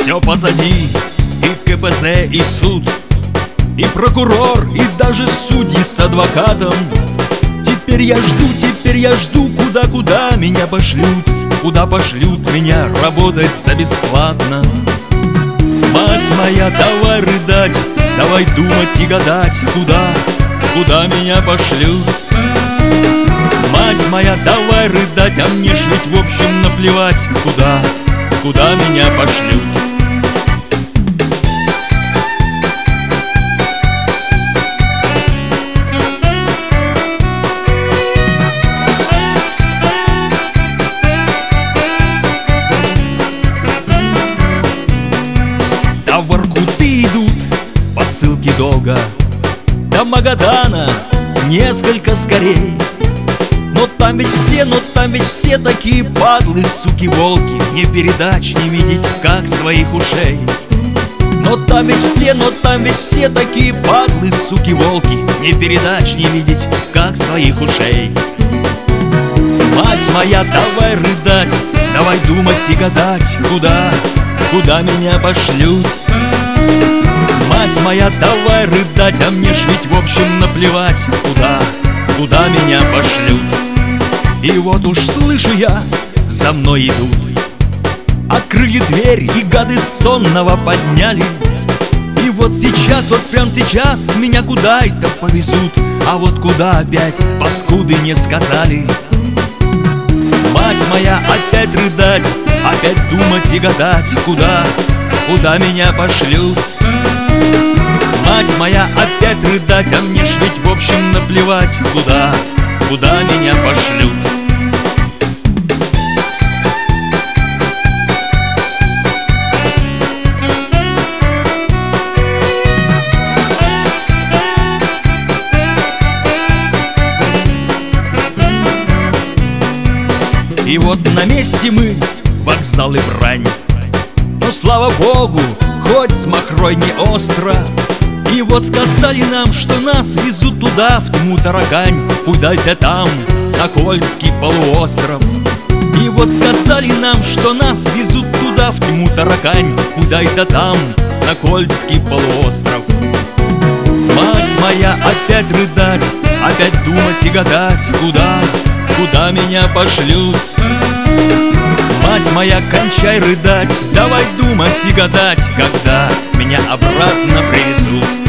Все позади, и КПЗ, и суд, и прокурор, и даже судьи с адвокатом. Теперь я жду, куда меня пошлют, куда пошлют меня работать за бесплатно. Мать моя, давай рыдать, давай думать и гадать, куда меня пошлют. Мать моя, давай рыдать, а мне ж ведь в общем наплевать, куда меня пошлют. До Воркуты идут посылки долго, до Магадана несколько скорей. Но там ведь все такие падлы, суки, волки, мне передач не видеть, как своих ушей. Но там ведь все такие падлы, суки, волки, мне передач не видеть, как своих ушей. Мать моя, давай рыдать, давай думать и гадать, куда меня пошлют. Мать моя, давай рыдать, а мне ж ведь в общем наплевать, куда меня пошлют. И вот уж слышу я, за мной идут, открыли дверь и гады сонного подняли. И вот сейчас, вот прям сейчас меня куда это повезут, а вот куда опять паскуды не сказали. Мать моя, опять рыдать, опять думать и гадать, куда меня пошлют. Мать моя, опять рыдать, а мне ж ведь в общем наплевать, куда меня пошлют. И вот на месте мы, вокзал и брань, но слава богу, хоть с махрой не остро. И вот сказали нам, что нас везут туда, в тьму таракань, куда-то там, на Кольский полуостров. И вот сказали нам, что нас везут туда, в тьму таракань, куда-то там, на Кольский полуостров. Мать моя, опять рыдать, опять думать и гадать, куда меня пошлют. Мать моя, кончай рыдать, давай думать и гадать, когда меня обратно привезут.